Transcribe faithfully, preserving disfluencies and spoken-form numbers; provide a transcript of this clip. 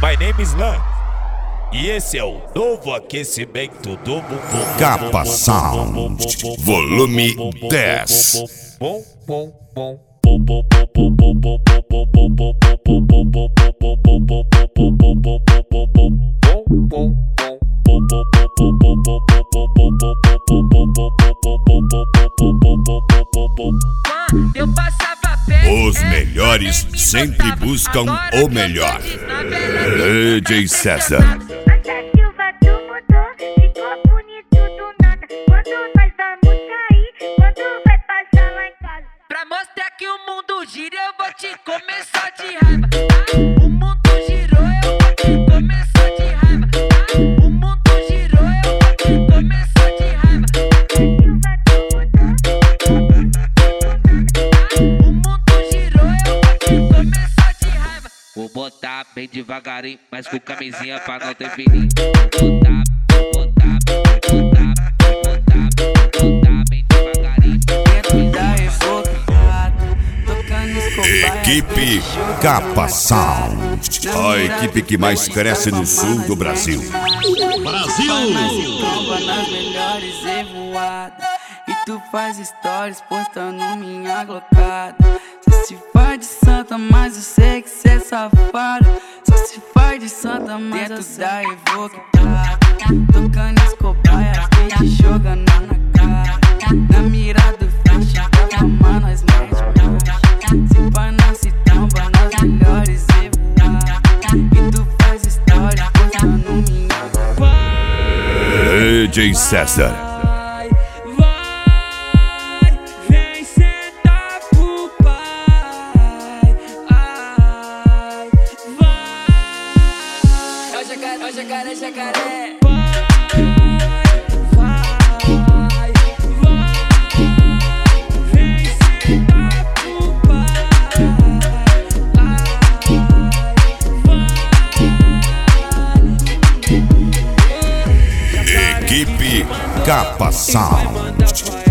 My name is Lan. E esse é o novo aquecimento do bumbum. Capa Sound, volume dez. Bom, bom, bom. Os melhores sempre buscam o melhor. D J César. Pra mostrar que o mundo gira, eu vou te começar de raiva. O mundo girou, eu vou te começar de raiva. O mundo girou, eu vou te começar de raiva. O mundo girou, eu vou te começar de raiva. Vou botar bem devagarinho, mas com camisinha pra não ter perigo. Vou botar, vou botar, vou botar, vou botar, vou botar bem devagarinho. Equipe Capa Sound, a equipe que mais cresce no sul do Brasil. Brasil! Nas melhores evoadas. E tu faz stories postando minha glocada. Cê se faz de santa, mas eu sei que cê é safado. Só se faz de santa, mas dentro da evocada. Tocando as cobaias, beat jogando na cara. Na mira do flash, tava mano, nós mete marcha. Se pá na citamba, nas melhores evoadas. E tu faz stories postando minha glocada. D J César. Jacaré, jacaré. Vai, vai, vai, vem sentar pro pai. Equipe Capa Sound.